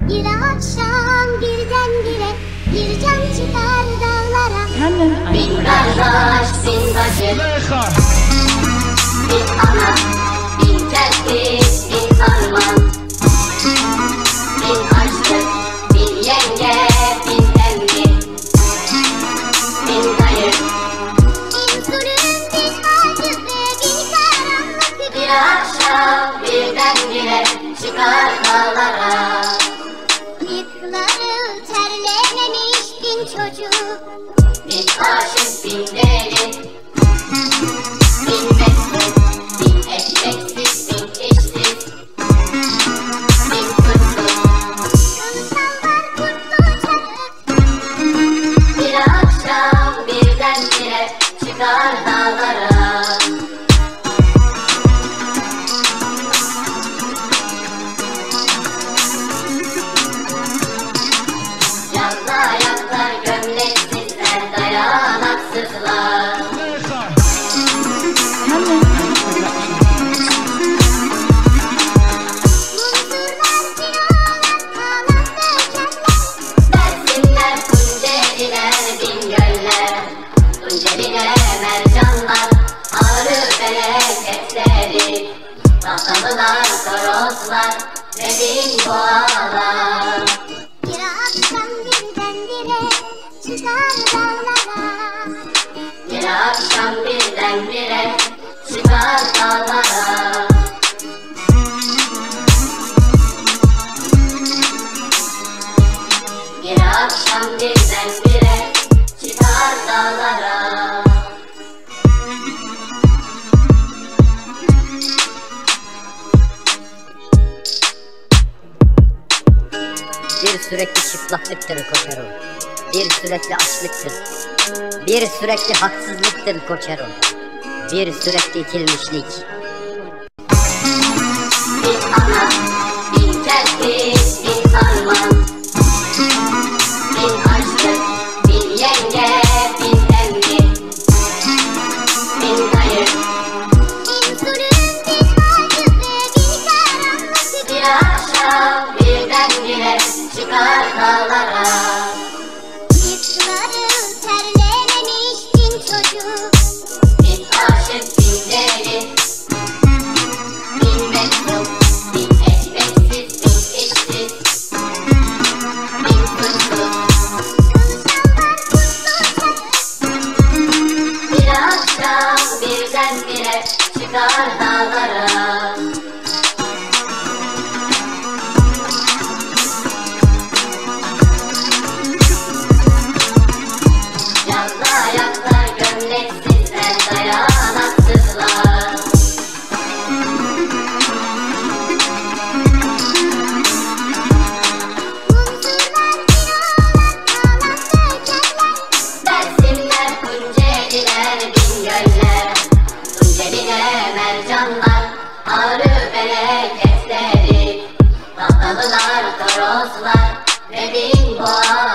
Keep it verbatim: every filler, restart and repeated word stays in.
Bir akşam birdenbire bir can çıkar dağlara. Bin kardeş, bin bacı, bin ana, bin kerpiç, bin harman, bin harçlık, bin yenge, bin emmi, bin dayı, Bin sürüm, bin acı ve bin karanlık bir bir akşam birdenbire çıkar dağlara. Bıyıkları terlememiş bin çocuk. Bin aşık, bin deli, bin meksik, bin ekmeksiz, bin işsiz, bin fırsız. Kumsallar kurtlu çarık. Bir akşam birdenbire çıkar dağlara. Canlı ayaklar, gömleksizler, dayanaksızlar. Dersimler, Tunceliler, Bingöller, Tunceliler, mercanlar, ağrı feleketleri, tahtalılar, toroslar ve bin boğalar. Bir akşam birdenbire çıkar dağlara. Bir akşam birdenbire çıkar dağlara. Bir akşam birdenbire çıkar dağlara. Bir sürekli çıplaklıktır Koçero. Bir sürekli açlıktır. Bir sürekli haksızlıktır Koçero. Bir sürekli itilmişlik. Bin ana, bin kerpiç, bin harman, bin harçlık, bin yenge, bin emmi, bin dayı, Bin sürüm, bin acı ve bin karanlık bir bir akşam birdenbire çıkar dağlara. Bıyıkları terlememiş bin çocuk. Bin aşık, bin deli, bin mektup, bin ekmeksiz, bin işsiz, bin fırsız. Kumsallar kurtlu çarık. Bir akşam birdenbire çıkar dağlara. Canlı ayaklar, gömleksizler, dayanaksızlar. Mumsuzlar, binolar, ağlar dökerler. Dersimler, Tunceliler, Bingöller, Tunceliler, mercanlar, ağrı feleketleri, tahtalılar, toroslar ve bin boğalar.